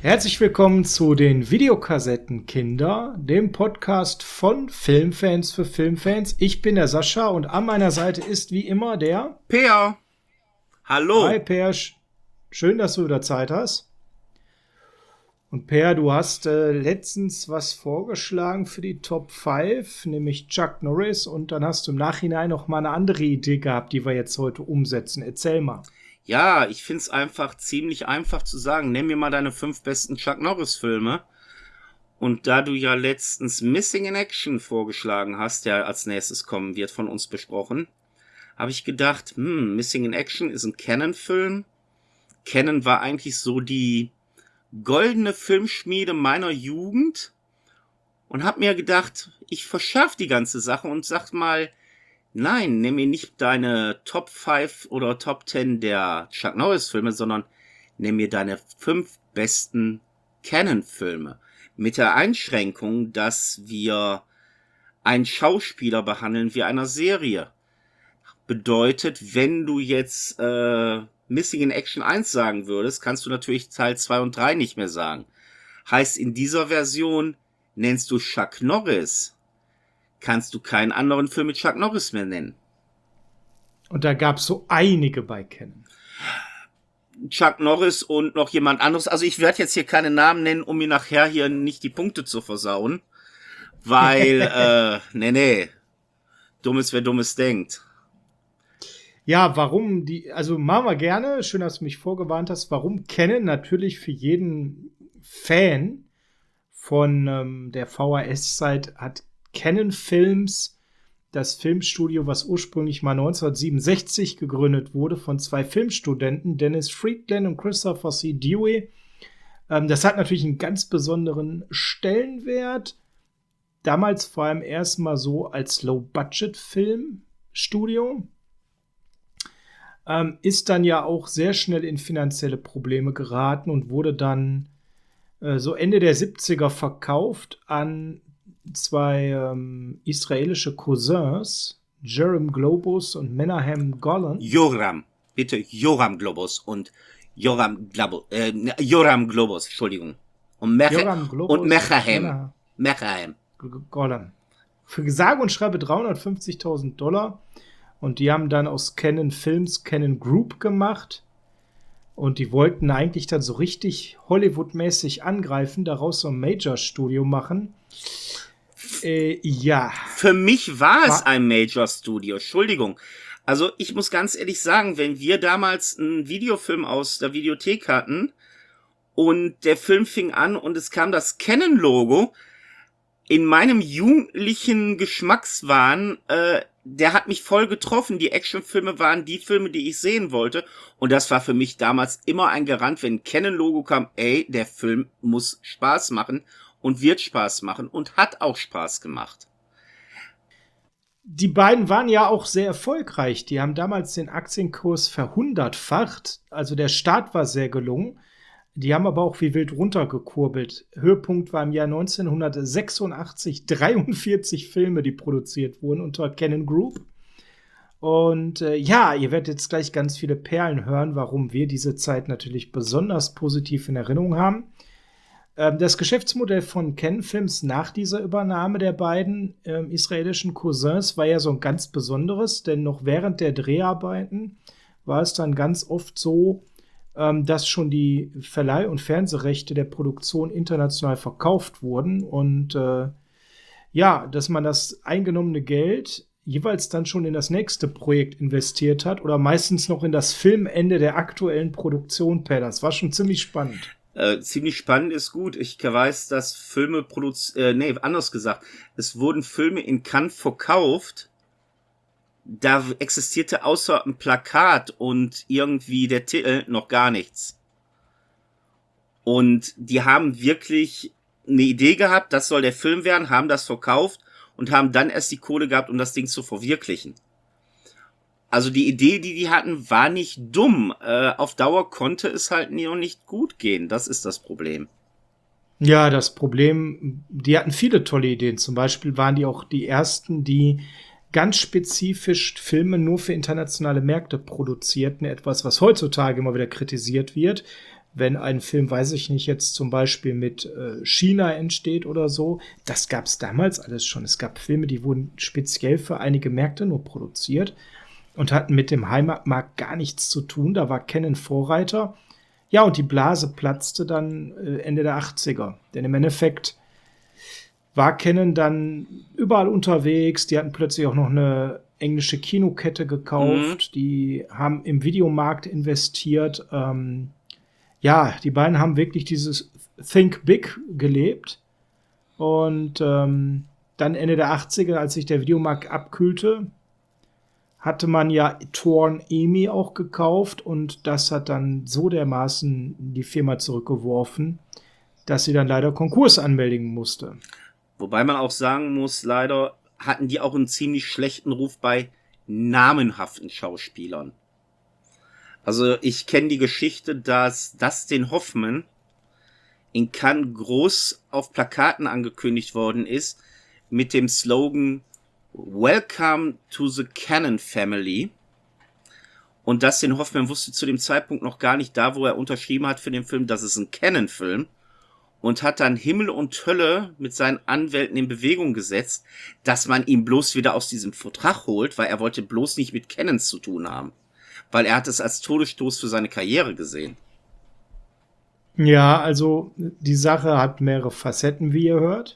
Herzlich willkommen zu den Videokassettenkinder, dem Podcast von Filmfans für Filmfans. Ich bin der Sascha und an meiner Seite ist wie immer der Peer. Hallo. Hi Peer, schön, dass du wieder Zeit hast. Und Peer, du hast letztens was vorgeschlagen für die Top 5, nämlich Chuck Norris, und dann hast du im Nachhinein noch mal eine andere Idee gehabt, die wir jetzt heute umsetzen. Erzähl mal. Ja, ich find's einfach ziemlich einfach zu sagen. Nenn mir mal deine 5 besten Chuck Norris-Filme. Und da du ja letztens Missing in Action vorgeschlagen hast, der als nächstes kommen wird, von uns besprochen, habe ich gedacht, Missing in Action ist ein Cannon-Film. Cannon war eigentlich so die goldene Filmschmiede meiner Jugend. Und hab mir gedacht, ich verschärf die ganze Sache und sag mal, nein, nimm mir nicht deine Top 5 oder Top 10 der Chuck Norris-Filme, sondern nimm mir deine 5 besten Cannon-Filme. Mit der Einschränkung, dass wir einen Schauspieler behandeln wie einer Serie. Bedeutet, wenn du jetzt Missing in Action 1 sagen würdest, kannst du natürlich Teil 2 und 3 nicht mehr sagen. Heißt, in dieser Version nennst du Chuck Norris, kannst du keinen anderen Film mit Chuck Norris mehr nennen. Und da gab es so einige bei Cannon. Chuck Norris und noch jemand anderes. Also ich werde jetzt hier keine Namen nennen, um mir nachher hier nicht die Punkte zu versauen. Weil, nee. Dummes, wer Dummes denkt. Ja, warum also machen wir gerne, schön, dass du mich vorgewarnt hast, warum Cannon natürlich für jeden Fan von der VHS-Zeit hat Cannon Films, das Filmstudio, was ursprünglich mal 1967 gegründet wurde von 2 Filmstudenten, Dennis Friedland und Christopher C. Dewey. Das hat natürlich einen ganz besonderen Stellenwert. Damals vor allem erstmal so als Low-Budget-Filmstudio. Ist dann ja auch sehr schnell in finanzielle Probleme geraten und wurde dann so Ende der 70er verkauft an 2 israelische Cousins, Jerem Globus und Menahem Golan. Joram Globus und Joram Globus, Entschuldigung. Und Mechahem Golan. Für sage und schreibe $350.000. Und die haben dann aus Cannon Films Cannon Group gemacht. Und die wollten eigentlich dann so richtig Hollywood-mäßig angreifen, daraus so ein Major-Studio machen. Ja. Für mich war es ein Major-Studio, Entschuldigung. Also ich muss ganz ehrlich sagen, wenn wir damals einen Videofilm aus der Videothek hatten und der Film fing an und es kam das Canon-Logo, in meinem jugendlichen Geschmackswahn, der hat mich voll getroffen. Die Actionfilme waren die Filme, die ich sehen wollte. Und das war für mich damals immer ein Garant, wenn ein Canon-Logo kam, der Film muss Spaß machen und wird Spaß machen und hat auch Spaß gemacht. Die beiden waren ja auch sehr erfolgreich. Die haben damals den Aktienkurs verhundertfacht. Also der Start war sehr gelungen. Die haben aber auch wie wild runtergekurbelt. Höhepunkt war im Jahr 1986 43 Filme, die produziert wurden unter Cannon Group. Und ja, ihr werdet jetzt gleich ganz viele Perlen hören, warum wir diese Zeit natürlich besonders positiv in Erinnerung haben. Das Geschäftsmodell von Cannon Films nach dieser Übernahme der beiden israelischen Cousins war ja so ein ganz besonderes, denn noch während der Dreharbeiten war es dann ganz oft so, dass schon die Verleih- und Fernsehrechte der Produktion international verkauft wurden und ja, dass man das eingenommene Geld jeweils dann schon in das nächste Projekt investiert hat oder meistens noch in das Filmende der aktuellen Produktion. Das war schon ziemlich spannend. Ziemlich spannend ist gut. Ich weiß, dass Filme anders gesagt, es wurden Filme in Cannes verkauft. Da existierte außer ein Plakat und irgendwie der Titel noch gar nichts. Und die haben wirklich eine Idee gehabt, das soll der Film werden, haben das verkauft und haben dann erst die Kohle gehabt, um das Ding zu verwirklichen. Also die Idee, die hatten, war nicht dumm. Auf Dauer konnte es halt noch nicht gut gehen. Das ist das Problem. Ja, das Problem, die hatten viele tolle Ideen. Zum Beispiel waren die auch die ersten, die ganz spezifisch Filme nur für internationale Märkte produzierten. Etwas, was heutzutage immer wieder kritisiert wird. wenn ein Film, weiß ich nicht, jetzt zum Beispiel mit China entsteht oder so. Das gab es damals alles schon. Es gab Filme, die wurden speziell für einige Märkte nur produziert und hatten mit dem Heimatmarkt gar nichts zu tun. Da war Canon Vorreiter. Ja, und die Blase platzte dann Ende der 80er. Denn im Endeffekt war Canon dann überall unterwegs. Die hatten plötzlich auch noch eine englische Kinokette gekauft. Die haben im Videomarkt investiert. Ja, die beiden haben wirklich dieses Think Big gelebt. Und dann Ende der 80er, als sich der Videomarkt abkühlte, hatte man ja Torn Emi auch gekauft. Und das hat dann so dermaßen die Firma zurückgeworfen, dass sie dann leider Konkurs anmelden musste. Wobei man auch sagen muss, leider hatten die auch einen ziemlich schlechten Ruf bei namenhaften Schauspielern. Also ich kenne die Geschichte, dass Dustin Hoffman in Cannes groß auf Plakaten angekündigt worden ist mit dem Slogan Welcome to the Cannon Family. Und Dustin Hoffman wusste zu dem Zeitpunkt noch gar nicht, da wo er unterschrieben hat für den Film, dass es ein Cannon-Film, und hat dann Himmel und Hölle mit seinen Anwälten in Bewegung gesetzt, dass man ihn bloß wieder aus diesem Vertrag holt, weil er wollte bloß nicht mit Cannons zu tun haben. Weil er hat es als Todesstoß für seine Karriere gesehen. Ja, also die Sache hat mehrere Facetten, wie ihr hört.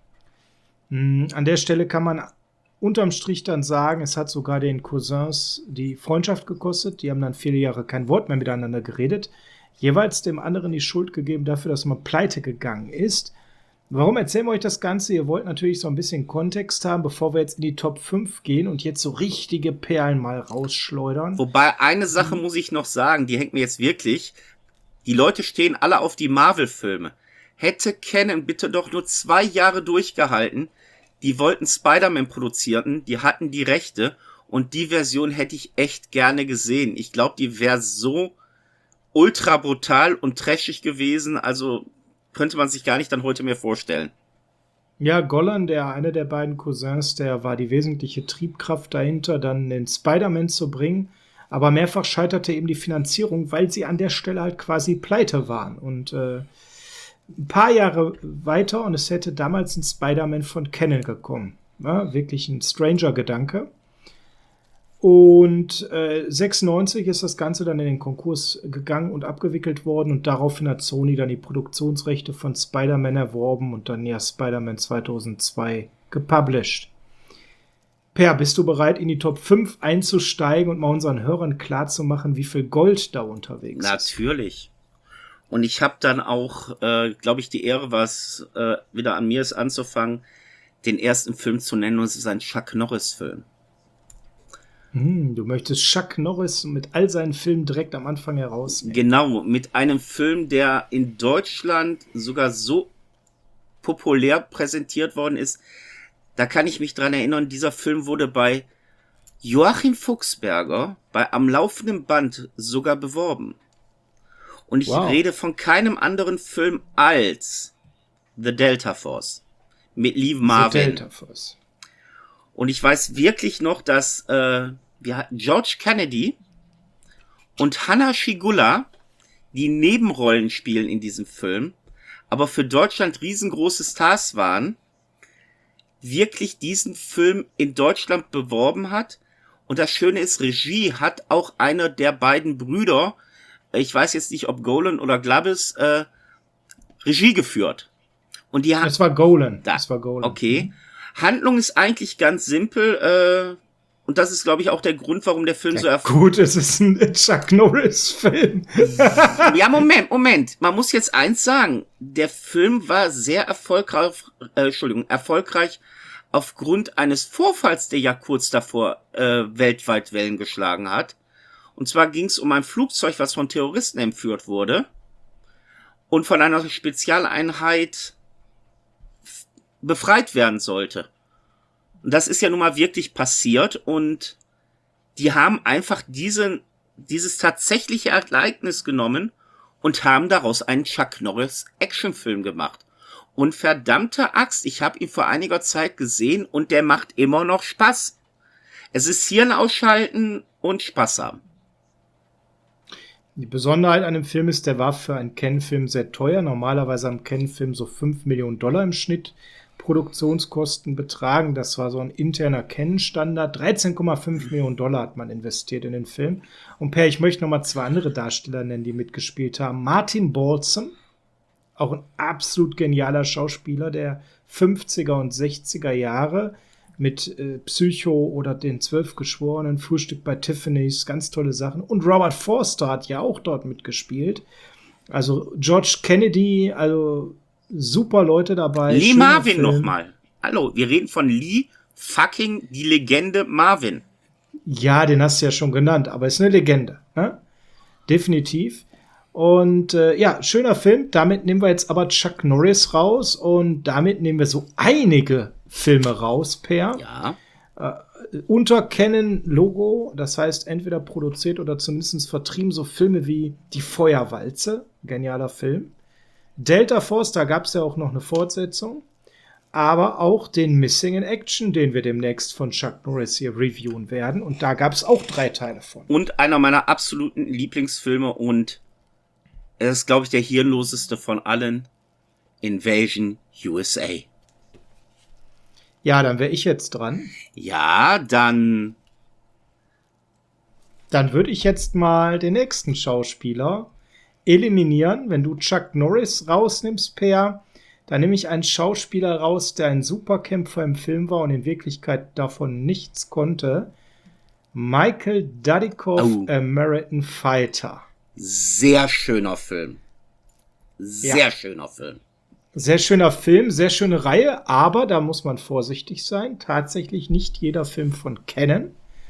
An der Stelle kann man unterm Strich dann sagen, es hat sogar den Cousins die Freundschaft gekostet. Die haben dann 4 Jahre kein Wort mehr miteinander geredet. Jeweils dem anderen die Schuld gegeben dafür, dass man pleite gegangen ist. Warum erzählen wir euch das Ganze? Ihr wollt natürlich so ein bisschen Kontext haben, bevor wir jetzt in die Top 5 gehen und jetzt so richtige Perlen mal rausschleudern. Wobei, eine Sache muss ich noch sagen, die hängt mir jetzt wirklich. Die Leute stehen alle auf die Marvel-Filme. Hätte Canon bitte doch nur 2 Jahre durchgehalten. Die wollten Spider-Man produzieren, die hatten die Rechte und die Version hätte ich echt gerne gesehen. Ich glaube, die wäre so ultra brutal und trashig gewesen, also könnte man sich gar nicht dann heute mehr vorstellen. Ja, Golan, einer der beiden Cousins, der war die wesentliche Triebkraft dahinter, dann den Spider-Man zu bringen. Aber mehrfach scheiterte eben die Finanzierung, weil sie an der Stelle halt quasi pleite waren. Und ein paar Jahre weiter und es hätte damals ein Spider-Man von Canon gekommen. Ja, wirklich ein Stranger-Gedanke. Und 96 ist das Ganze dann in den Konkurs gegangen und abgewickelt worden. Und daraufhin hat Sony dann die Produktionsrechte von Spider-Man erworben und dann ja Spider-Man 2002 gepublished. Per, bist du bereit, in die Top 5 einzusteigen und mal unseren Hörern klarzumachen, wie viel Gold da unterwegs ist? Natürlich. Und ich habe dann auch, glaube ich, die Ehre, was wieder an mir ist, anzufangen, den ersten Film zu nennen. Und es ist ein Chuck Norris-Film. Du möchtest Chuck Norris mit all seinen Filmen direkt am Anfang herausnehmen. Genau, mit einem Film, der in Deutschland sogar so populär präsentiert worden ist. Da kann ich mich dran erinnern, dieser Film wurde bei Joachim Fuchsberger bei Am laufenden Band sogar beworben. Und ich rede von keinem anderen Film als The Delta Force mit Lee Marvin. The Delta Force. Und ich weiß wirklich noch, dass wir hatten George Kennedy und Hanna Schygulla, die Nebenrollen spielen in diesem Film, aber für Deutschland riesengroße Stars waren, wirklich diesen Film in Deutschland beworben hat. Und das Schöne ist, Regie hat auch einer der beiden Brüder, ich weiß jetzt nicht, ob Golan oder Glavis, Regie geführt. Und die haben. Das war Golan. Das war Golan. Okay. Handlung ist eigentlich ganz simpel, und das ist, glaube ich, auch der Grund, warum der Film so erfolgreich ist. Gut, es ist ein Chuck Norris-Film. Ja, Moment. Man muss jetzt eins sagen. Der Film war sehr erfolgreich aufgrund eines Vorfalls, der ja kurz davor weltweit Wellen geschlagen hat. Und zwar ging es um ein Flugzeug, was von Terroristen entführt wurde und von einer Spezialeinheit befreit werden sollte. Und das ist ja nun mal wirklich passiert und die haben einfach dieses tatsächliche Ereignis genommen und haben daraus einen Chuck Norris Actionfilm gemacht. Und verdammte Axt, ich habe ihn vor einiger Zeit gesehen und der macht immer noch Spaß. Es ist Hirn ausschalten und Spaß haben. Die Besonderheit an dem Film ist, der war für einen Ken-Film sehr teuer. Normalerweise haben Ken-Film so $5 Millionen im Schnitt Produktionskosten betragen. Das war so ein interner Ken-Standard. $13,5 Millionen hat man investiert in den Film. Und Per, ich möchte noch mal 2 andere Darsteller nennen, die mitgespielt haben. Martin Balsam, auch ein absolut genialer Schauspieler der 50er und 60er Jahre mit Psycho oder den 12 Geschworenen, Frühstück bei Tiffany's, ganz tolle Sachen. Und Robert Forster hat ja auch dort mitgespielt. Also George Kennedy, also super Leute dabei. Lee Marvin nochmal. Hallo, wir reden von Lee fucking die Legende Marvin. Ja, den hast du ja schon genannt, aber ist eine Legende, ne? Definitiv. Und ja, schöner Film. Damit nehmen wir jetzt aber Chuck Norris raus und damit nehmen wir so einige Filme raus, Per. Ja. Unter Canon-Logo, das heißt entweder produziert oder zumindest vertrieben, so Filme wie Die Feuerwalze, genialer Film. Delta Force, da gab es ja auch noch eine Fortsetzung. Aber auch den Missing in Action, den wir demnächst von Chuck Norris hier reviewen werden. Und da gab es auch 3 Teile von. Und einer meiner absoluten Lieblingsfilme und er ist, glaube ich, der hirnloseste von allen. Invasion USA. Ja, dann wäre ich jetzt dran. Ja, dann würde ich jetzt mal den nächsten Schauspieler eliminieren. Wenn du Chuck Norris rausnimmst, Per, dann nehme ich einen Schauspieler raus, der ein Superkämpfer im Film war und in Wirklichkeit davon nichts konnte. Michael Dudikoff, American Fighter. Sehr schöner Film. Sehr schöner Film. Sehr schöner Film, sehr schöne Reihe, aber da muss man vorsichtig sein. Tatsächlich nicht jeder Film von Canon.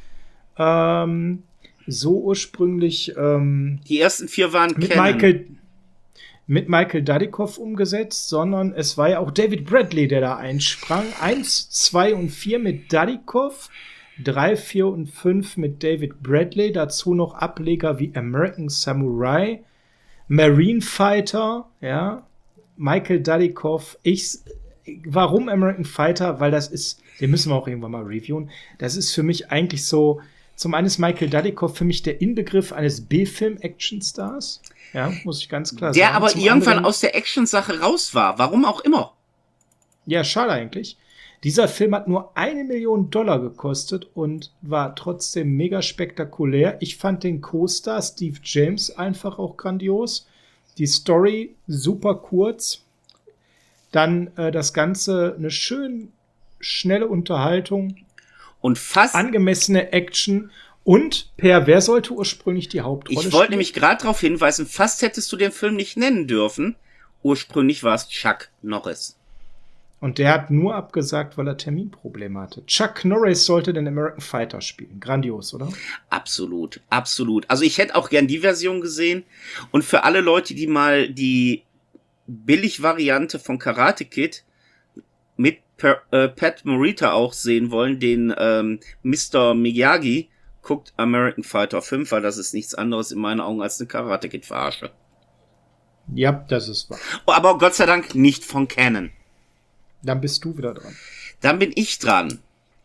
So ursprünglich die ersten 4 waren mit Michael Dudikoff umgesetzt, sondern es war ja auch David Bradley, der da einsprang. 1, 2 und 4 mit Dudikoff, 3, 4 und 5 mit David Bradley. Dazu noch Ableger wie American Samurai, Marine Fighter, ja, Michael Dudikoff. Warum American Fighter? Weil das ist, den müssen wir auch irgendwann mal reviewen. Das ist für mich eigentlich so, zum einen ist Michael Dudikoff für mich der Inbegriff eines B-Film-Action-Stars. Ja, muss ich ganz klar sagen. Der aber irgendwann aus der Action-Sache raus war. Warum auch immer. Ja, schade eigentlich. Dieser Film hat nur $1 Million gekostet und war trotzdem mega spektakulär. Ich fand den Co-Star Steve James einfach auch grandios. Die Story super kurz. Dann das Ganze eine schön schnelle Unterhaltung. Und fast angemessene Action. Und Per, wer sollte ursprünglich die Hauptrolle spielen? Ich wollte nämlich gerade darauf hinweisen, fast hättest du den Film nicht nennen dürfen. Ursprünglich war es Chuck Norris. Und der hat nur abgesagt, weil er Terminprobleme hatte. Chuck Norris sollte den American Fighter spielen. Grandios, oder? Absolut, absolut. Also ich hätte auch gern die Version gesehen. Und für alle Leute, die mal die Billig-Variante von Karate Kid mit Pat Morita auch sehen wollen, den Mr. Miyagi, guckt American Fighter 5, weil das ist nichts anderes in meinen Augen als eine Karate Kid-Verarsche. Ja, das ist wahr. Aber Gott sei Dank nicht von Canon. Dann bist du wieder dran. Dann bin ich dran.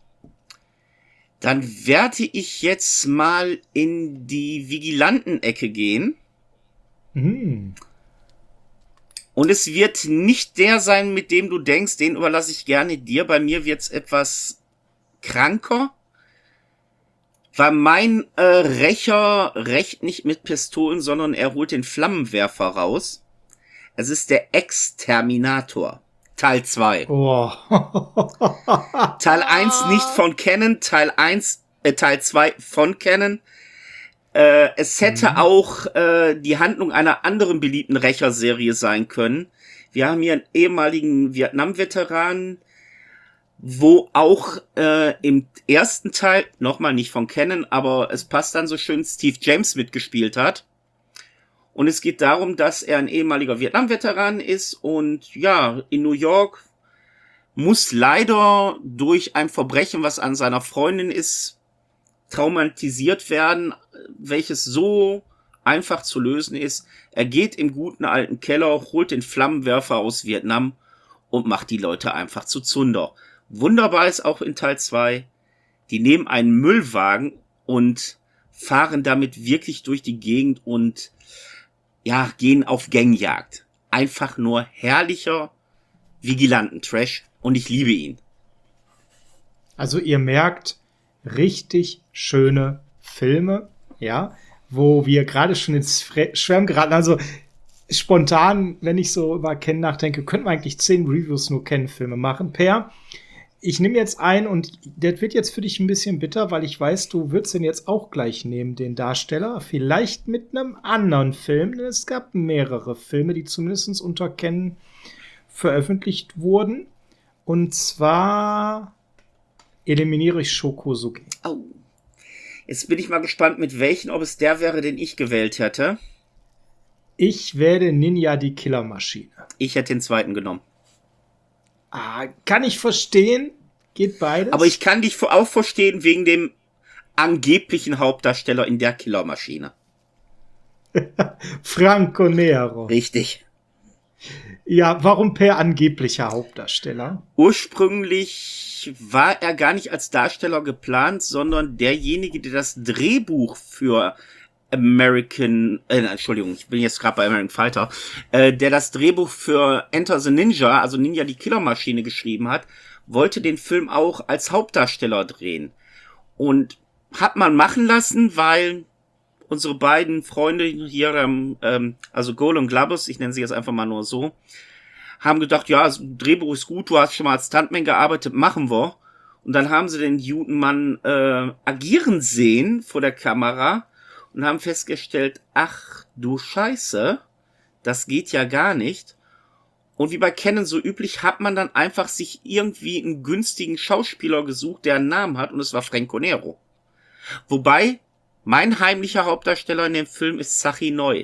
Dann werde ich jetzt mal in die Vigilanten-Ecke gehen. Mhm. Und es wird nicht der sein, mit dem du denkst, den überlasse ich gerne dir. Bei mir wird's etwas kranker. Weil mein Rächer rächt nicht mit Pistolen, sondern er holt den Flammenwerfer raus. Es ist der Exterminator. Teil 2. Oh. Teil 1 nicht von Canon, Teil 2 von Canon. Es hätte auch die Handlung einer anderen beliebten Rächerserie sein können. Wir haben hier einen ehemaligen Vietnam-Veteranen, wo auch im ersten Teil, nochmal nicht von Canon, aber es passt dann so schön, Steve James mitgespielt hat. Und es geht darum, dass er ein ehemaliger Vietnam-Veteran ist und ja, in New York muss leider durch ein Verbrechen, was an seiner Freundin ist, traumatisiert werden, welches so einfach zu lösen ist. Er geht im guten alten Keller, holt den Flammenwerfer aus Vietnam und macht die Leute einfach zu Zunder. Wunderbar ist auch in Teil 2, die nehmen einen Müllwagen und fahren damit wirklich durch die Gegend und ja, gehen auf Gangjagd. Einfach nur herrlicher Vigilanten-Trash und ich liebe ihn. Also ihr merkt, richtig schöne Filme, ja, wo wir gerade schon ins Schwärmen geraten. Also spontan, wenn ich so über Ken nachdenke, könnten wir eigentlich 10 Reviews nur Ken-Filme machen. Per, ich nehme jetzt ein und das wird jetzt für dich ein bisschen bitter, weil ich weiß, du würdest den jetzt auch gleich nehmen, den Darsteller. Vielleicht mit einem anderen Film, denn es gab mehrere Filme, die zumindest unter Ken veröffentlicht wurden. Und zwar eliminiere ich Shokosugi. Oh. Jetzt bin ich mal gespannt, mit welchen, ob es der wäre, den ich gewählt hätte. Ich werde Ninja die Killermaschine. Ich hätte den zweiten genommen. Kann ich verstehen. Geht beides. Aber ich kann dich auch verstehen wegen dem angeblichen Hauptdarsteller in der Killermaschine. Franco Nero. Richtig. Ja, warum per angeblicher Hauptdarsteller? Ursprünglich war er gar nicht als Darsteller geplant, sondern derjenige, der das Drehbuch für Entschuldigung, ich bin jetzt gerade bei American Fighter, der das Drehbuch für Enter the Ninja, also Ninja die Killermaschine geschrieben hat, wollte den Film auch als Hauptdarsteller drehen. Und hat man machen lassen, weil unsere beiden Freunde hier, also Goal und Glabus, ich nenne sie jetzt einfach mal nur so, haben gedacht, ja, das Drehbuch ist gut, du hast schon mal als Stuntman gearbeitet, machen wir. Und dann haben sie den Judenmann agieren sehen vor der Kamera und haben festgestellt, ach du Scheiße, das geht ja gar nicht. Und wie bei Canon so üblich, hat man dann einfach sich irgendwie einen günstigen Schauspieler gesucht, der einen Namen hat, und es war Franco Nero. Wobei, mein heimlicher Hauptdarsteller in dem Film ist Sachi Neu.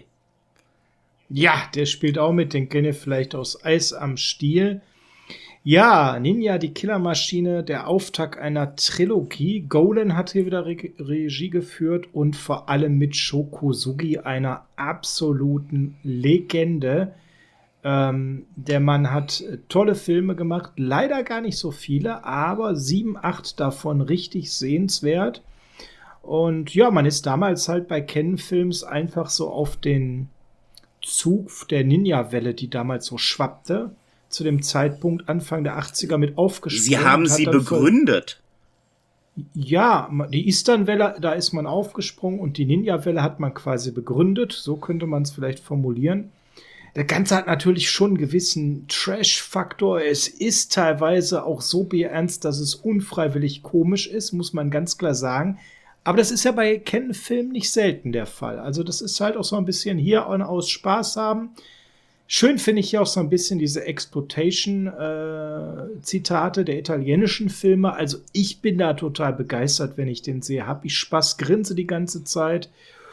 Ja, der spielt auch mit, den kenne ich vielleicht aus Eis am Stiel. Ja, Ninja, die Killermaschine, der Auftakt einer Trilogie. Golan hat hier wieder Regie geführt und vor allem mit Shokosugi, einer absoluten Legende. Der Mann hat tolle Filme gemacht, leider gar nicht so viele, aber 7, 8 davon richtig sehenswert. Und ja, man ist damals halt bei Ken-Films einfach so auf den Zug der Ninja-Welle, die damals so schwappte, zu dem Zeitpunkt Anfang der 80er mit aufgesprungen. Sie haben sie begründet. Ja, die Eastern-Welle, da ist man aufgesprungen und die Ninja-Welle hat man quasi begründet. So könnte man es vielleicht formulieren. Der Ganze hat natürlich schon einen gewissen Trash-Faktor. Es ist teilweise auch so bierernst, dass es unfreiwillig komisch ist, muss man ganz klar sagen. Aber das ist ja bei Ken-Filmen nicht selten der Fall. Also das ist halt auch so ein bisschen hier aus Spaß haben. Schön finde ich ja auch so ein bisschen diese Exploitation-Zitate der italienischen Filme. Also ich bin da total begeistert, wenn ich den sehe. Hab ich Spaß, grinse die ganze Zeit.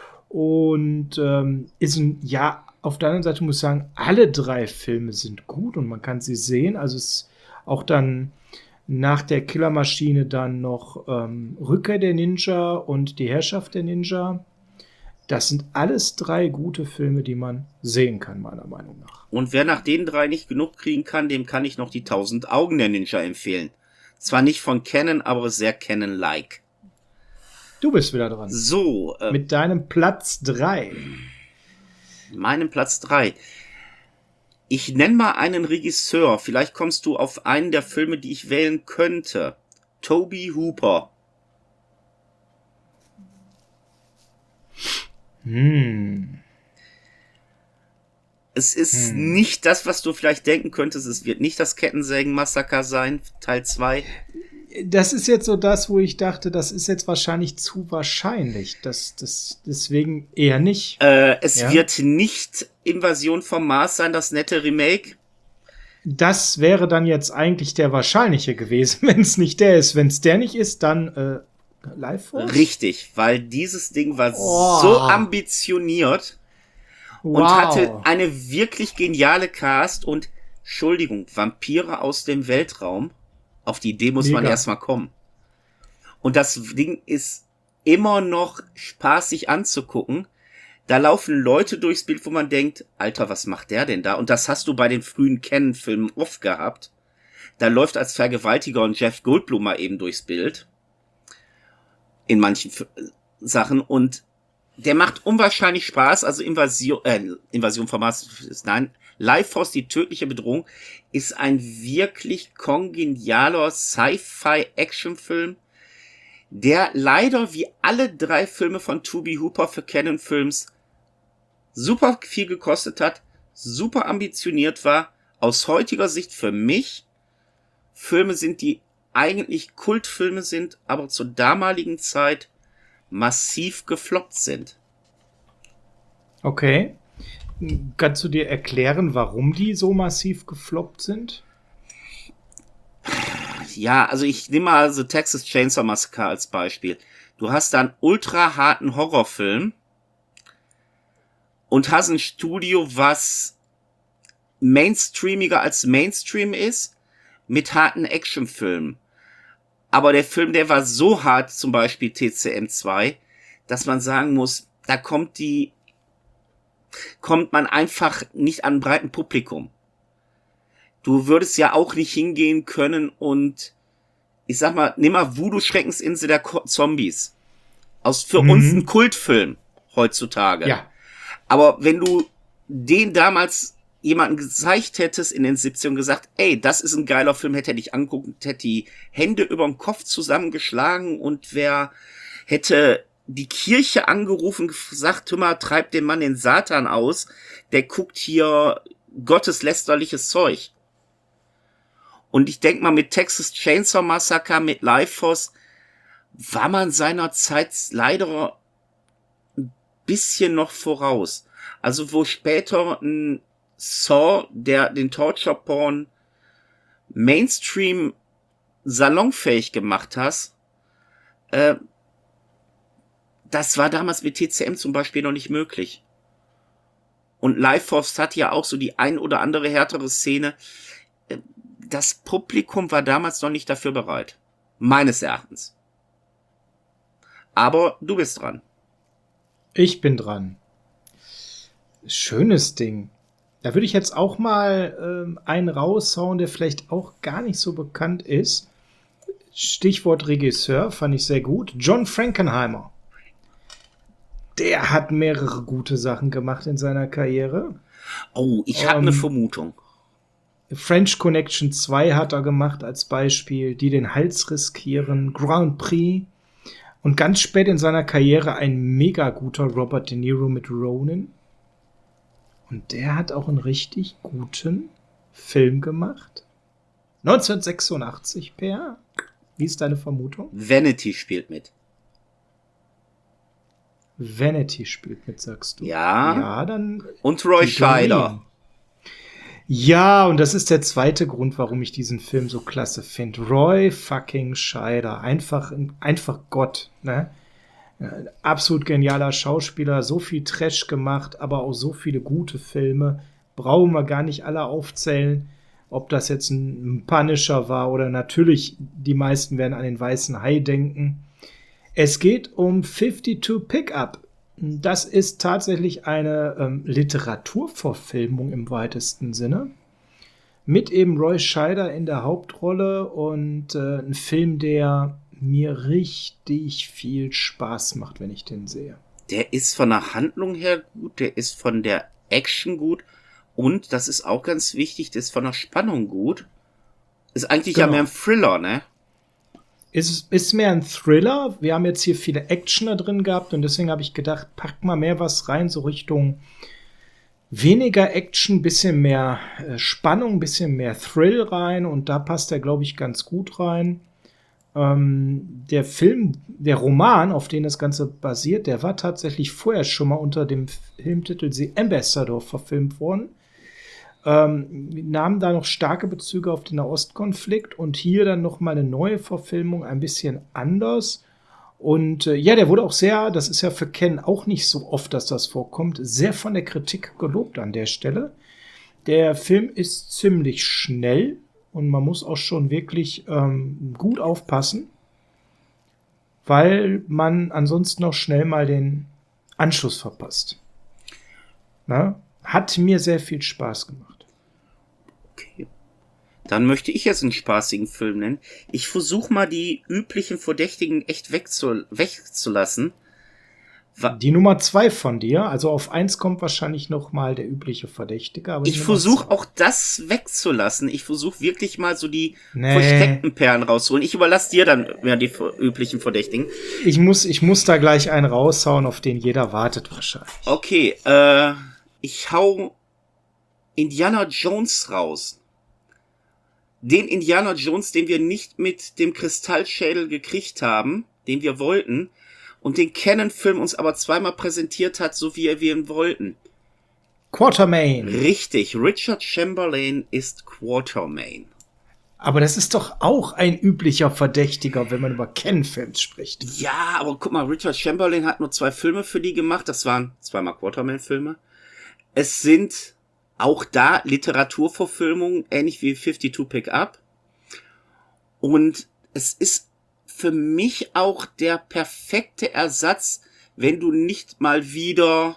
Und ist auf der anderen Seite muss ich sagen, alle 3 Filme sind gut und man kann sie sehen. Also es ist auch dann nach der Killermaschine dann noch Rückkehr der Ninja und die Herrschaft der Ninja. Das sind alles 3 gute Filme, die man sehen kann, meiner Meinung nach. Und wer nach den 3 nicht genug kriegen kann, dem kann ich noch die 1000 Augen der Ninja empfehlen. Zwar nicht von Canon, aber sehr Canon-like. Du bist wieder dran. So. Mit deinem Platz 3. Meinem Platz 3. Ich nenne mal einen Regisseur. Vielleicht kommst du auf einen der Filme, die ich wählen könnte. Tobe Hooper. Es ist nicht das, was du vielleicht denken könntest. Es wird nicht das Kettensägen-Massaker sein, Teil 2. Das ist jetzt so das, wo ich dachte, das ist jetzt wahrscheinlich zu wahrscheinlich. Deswegen eher nicht. Es wird nicht Invasion vom Mars sein, das nette Remake. Das wäre dann jetzt eigentlich der wahrscheinliche gewesen, wenn es nicht der ist. Wenn es der nicht ist, dann Life Force? Richtig, weil dieses Ding war so ambitioniert und hatte eine wirklich geniale Cast und, Entschuldigung, Vampire aus dem Weltraum. Auf die Idee muss man erstmal kommen. Und das Ding ist immer noch spaßig anzugucken. Da laufen Leute durchs Bild, wo man denkt, Alter, was macht der denn da? Und das hast du bei den frühen Ken-Filmen oft gehabt. Da läuft als Vergewaltiger und Jeff Goldblum mal eben durchs Bild. In manchen Sachen und der macht unwahrscheinlich Spaß. Also Invasion von Mars, nein, Life Force, die tödliche Bedrohung, ist ein wirklich kongenialer Sci-Fi-Action-Film, der leider wie alle 3 Filme von Tobe Hooper für Cannon Films super viel gekostet hat, super ambitioniert war, aus heutiger Sicht für mich Filme sind, die eigentlich Kultfilme sind, aber zur damaligen Zeit massiv gefloppt sind. Okay. Kannst du dir erklären, warum die so massiv gefloppt sind? Ja, also ich nehme mal The Texas Chainsaw Massacre als Beispiel. Du hast da einen ultra harten Horrorfilm und hast ein Studio, was mainstreamiger als Mainstream ist, mit harten Actionfilmen. Aber der Film, der war so hart, zum Beispiel TCM 2, dass man sagen muss, da kommt man einfach nicht an ein breiten Publikum. Du würdest ja auch nicht hingehen können und, ich sag mal, nimm mal Voodoo-Schreckensinsel der Zombies. Für uns ein Kultfilm heutzutage. Ja. Aber wenn du den damals jemanden gezeigt hättest in den 70ern und gesagt, ey, das ist ein geiler Film, hätte er dich angeguckt, hätte die Hände über den Kopf zusammengeschlagen und wer hätte die Kirche angerufen, gesagt, hör mal, treib den Mann den Satan aus, der guckt hier gotteslästerliches Zeug. Und ich denke mal, mit Texas Chainsaw Massacre, mit Life Force, war man seiner Zeit leider ein bisschen noch voraus. Also wo später ein Saw, der den Torture Porn Mainstream salonfähig gemacht hast, das war damals mit TCM zum Beispiel noch nicht möglich. Und Life Force hat ja auch so die ein oder andere härtere Szene. Das Publikum war damals noch nicht dafür bereit. Meines Erachtens. Aber du bist dran. Ich bin dran. Schönes Ding. Da würde ich jetzt auch mal einen raushauen, der vielleicht auch gar nicht so bekannt ist. Stichwort Regisseur, fand ich sehr gut. John Frankenheimer. Der hat mehrere gute Sachen gemacht in seiner Karriere. Oh, ich habe eine Vermutung. French Connection 2 hat er gemacht als Beispiel, die den Hals riskieren, Grand Prix und ganz spät in seiner Karriere ein mega guter Robert De Niro mit Ronin. Und der hat auch einen richtig guten Film gemacht. 1986, Per. Wie ist deine Vermutung? Vanity spielt mit. Vanity spielt mit, sagst du. Ja. Ja, dann. Und Roy Scheider. Ja, und das ist der zweite Grund, warum ich diesen Film so klasse finde. Roy fucking Scheider. Einfach Gott, ne? Absolut genialer Schauspieler, so viel Trash gemacht, aber auch so viele gute Filme. Brauchen wir gar nicht alle aufzählen, ob das jetzt ein Punisher war oder natürlich, die meisten werden an den Weißen Hai denken. Es geht um 52 Pickup. Das ist tatsächlich eine Literaturverfilmung im weitesten Sinne. Mit eben Roy Scheider in der Hauptrolle und ein Film, der mir richtig viel Spaß macht, wenn ich den sehe. Der ist von der Handlung her gut, der ist von der Action gut und, das ist auch ganz wichtig, der ist von der Spannung gut. Ist eigentlich ja mehr ein Thriller, ne? Ist mehr ein Thriller. Wir haben jetzt hier viele Actioner drin gehabt und deswegen habe ich gedacht, pack mal mehr was rein, so Richtung weniger Action, bisschen mehr Spannung, bisschen mehr Thrill rein und da passt er, glaube ich, ganz gut rein. Der Film, der Roman, auf den das Ganze basiert, der war tatsächlich vorher schon mal unter dem Filmtitel The Ambassador verfilmt worden. Nahmen da noch starke Bezüge auf den Nahostkonflikt und hier dann noch mal eine neue Verfilmung, ein bisschen anders. Und ja, der wurde auch sehr, das ist ja für Ken auch nicht so oft, dass das vorkommt, sehr von der Kritik gelobt an der Stelle. Der Film ist ziemlich schnell und man muss auch schon wirklich gut aufpassen, weil man ansonsten auch schnell mal den Anschluss verpasst. Na? Hat mir sehr viel Spaß gemacht. Okay. Dann möchte ich jetzt einen spaßigen Film nennen. Ich versuche mal die üblichen Verdächtigen echt wegzulassen. Die Nummer 2 von dir, also auf 1 kommt wahrscheinlich noch mal der übliche Verdächtige. Aber ich versuche auch das wegzulassen. Ich versuche wirklich mal so die versteckten Perlen rauszuholen. Ich überlasse dir dann die üblichen Verdächtigen. Ich muss da gleich einen raushauen, auf den jeder wartet wahrscheinlich. Okay, ich hau Indiana Jones raus. Den Indiana Jones, den wir nicht mit dem Kristallschädel gekriegt haben, den wir wollten, und den Canon-Film uns aber zweimal präsentiert hat, so wie wir ihn wollten. Quatermain. Richtig, Richard Chamberlain ist Quatermain. Aber das ist doch auch ein üblicher Verdächtiger, wenn man über Ken-Films spricht. Ja, aber guck mal, Richard Chamberlain hat nur 2 Filme für die gemacht. Das waren zweimal Quatermain-Filme. Es sind auch da Literaturverfilmungen, ähnlich wie 52 Pick-Up. Und es ist für mich auch der perfekte Ersatz, wenn du nicht mal wieder,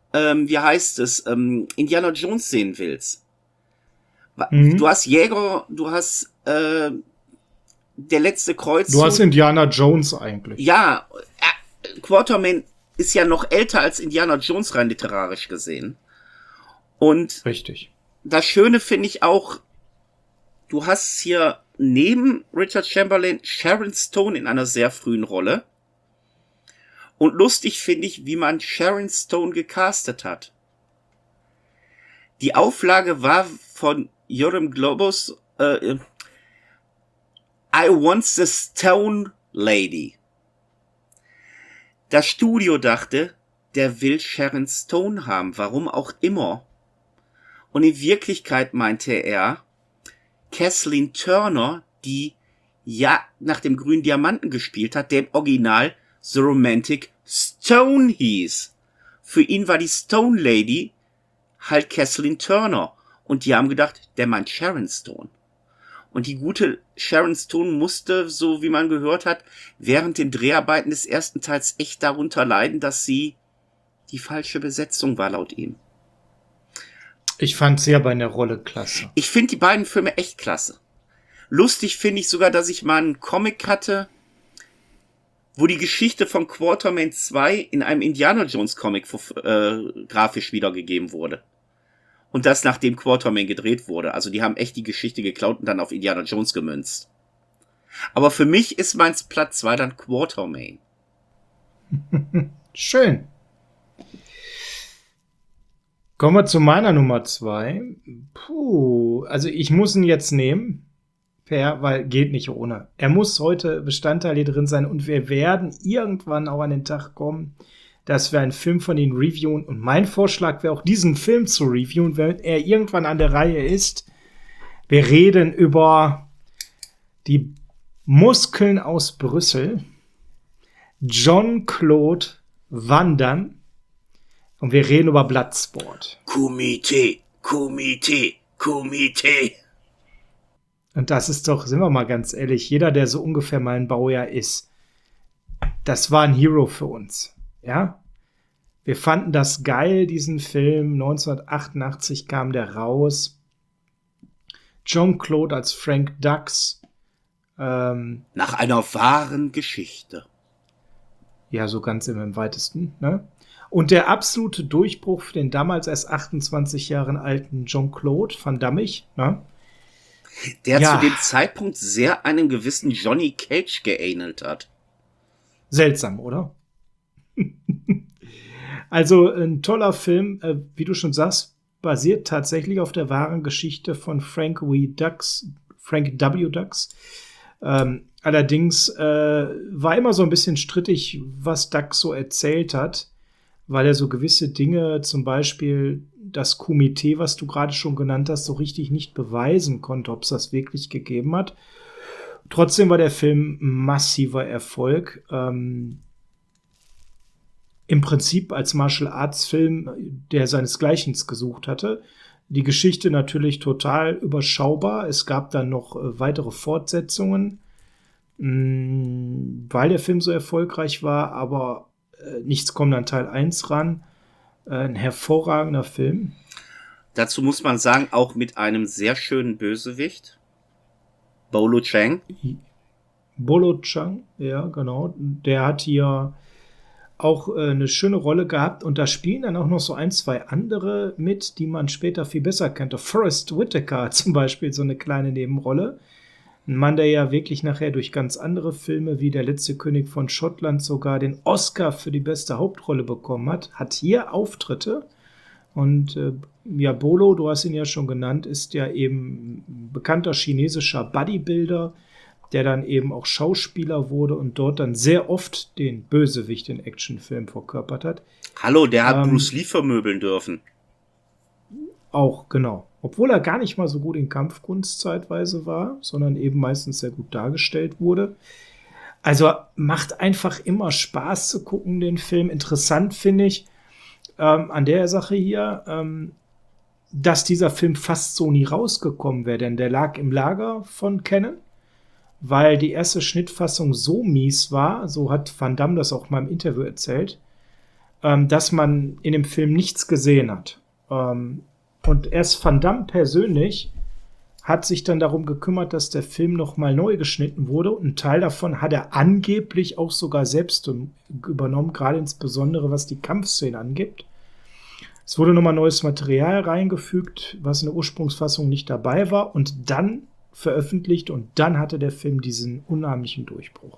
Indiana Jones sehen willst. Du hast Jäger, du hast der letzte Kreuzzug. Du hast Indiana Jones eigentlich. Ja, Quatermain ist ja noch älter als Indiana Jones rein literarisch gesehen. Und richtig. Das Schöne finde ich auch, du hast hier neben Richard Chamberlain Sharon Stone in einer sehr frühen Rolle. Und lustig finde ich, wie man Sharon Stone gecastet hat. Die Auflage war von Yoram Globus I Want the Stone Lady. Das Studio dachte, der will Sharon Stone haben, warum auch immer. Und in Wirklichkeit meinte er Kathleen Turner, die ja nach dem grünen Diamanten gespielt hat, der im Original The Romantic Stone hieß. Für ihn war die Stone Lady halt Kathleen Turner. Und die haben gedacht, der meint Sharon Stone. Und die gute Sharon Stone musste, so wie man gehört hat, während den Dreharbeiten des ersten Teils echt darunter leiden, dass sie die falsche Besetzung war, laut ihm. Ich fand sie aber in der Rolle klasse. Ich finde die beiden Filme echt klasse. Lustig finde ich sogar, dass ich mal einen Comic hatte, wo die Geschichte von Quatermain 2 in einem Indiana Jones Comic grafisch wiedergegeben wurde. Und das nachdem Quatermain gedreht wurde. Also die haben echt die Geschichte geklaut und dann auf Indiana Jones gemünzt. Aber für mich ist meins Platz 2 dann Quatermain. Schön. Kommen wir zu meiner Nummer 2. Also ich muss ihn jetzt nehmen, weil geht nicht ohne. Er muss heute Bestandteil hier drin sein und wir werden irgendwann auch an den Tag kommen, dass wir einen Film von ihm reviewen. Und mein Vorschlag wäre auch, diesen Film zu reviewen, wenn er irgendwann an der Reihe ist. Wir reden über die Muskeln aus Brüssel. Jean-Claude Van Damme. Und wir reden über Bloodsport. Kumite. Und das ist doch, sind wir mal ganz ehrlich, jeder, der so ungefähr mein Baujahr ist, das war ein Hero für uns. Ja? Wir fanden das geil, diesen Film. 1988 kam der raus. Jean-Claude als Frank Dux. Nach einer wahren Geschichte. Ja, so ganz im weitesten, ne? Und der absolute Durchbruch für den damals erst 28 Jahre alten Jean-Claude Van Damme, ne? Der zu dem Zeitpunkt sehr einem gewissen Johnny Cage geähnelt hat. Seltsam, oder? Also ein toller Film, wie du schon sagst, basiert tatsächlich auf der wahren Geschichte von Frank W. Dux. Allerdings war immer so ein bisschen strittig, was Dux so erzählt hat, weil er so gewisse Dinge, zum Beispiel das Komitee, was du gerade schon genannt hast, so richtig nicht beweisen konnte, ob es das wirklich gegeben hat. Trotzdem war der Film ein massiver Erfolg. Im Prinzip als Martial-Arts-Film, der seinesgleichen gesucht hatte. Die Geschichte natürlich total überschaubar. Es gab dann noch weitere Fortsetzungen, weil der Film so erfolgreich war, aber nichts kommt an Teil 1 ran. Ein hervorragender Film. Dazu muss man sagen, auch mit einem sehr schönen Bösewicht. Bolo Chang. Bolo Chang, ja, genau. Der hat hier auch eine schöne Rolle gehabt. Und da spielen dann auch noch so 1, 2 andere mit, die man später viel besser kennt. Forrest Whitaker zum Beispiel, so eine kleine Nebenrolle. Ein Mann, der ja wirklich nachher durch ganz andere Filme wie Der letzte König von Schottland sogar den Oscar für die beste Hauptrolle bekommen hat hier Auftritte. Und ja, Bolo, du hast ihn ja schon genannt, ist ja eben ein bekannter chinesischer Bodybuilder, der dann eben auch Schauspieler wurde und dort dann sehr oft den Bösewicht in Actionfilmen verkörpert hat. Hallo, der hat Bruce Lee vermöbeln dürfen. Auch, genau. Obwohl er gar nicht mal so gut in Kampfkunst zeitweise war, sondern eben meistens sehr gut dargestellt wurde. Also macht einfach immer Spaß zu gucken, den Film. Interessant finde ich an der Sache hier, dass dieser Film fast so nie rausgekommen wäre, denn der lag im Lager von Cannon, weil die erste Schnittfassung so mies war, so hat Van Damme das auch mal im Interview erzählt, dass man in dem Film nichts gesehen hat. Und erst Van Damme persönlich hat sich dann darum gekümmert, dass der Film nochmal neu geschnitten wurde. Und einen Teil davon hat er angeblich auch sogar selbst übernommen, gerade insbesondere was die Kampfszene angibt. Es wurde nochmal neues Material reingefügt, was in der Ursprungsfassung nicht dabei war und dann veröffentlicht und dann hatte der Film diesen unheimlichen Durchbruch.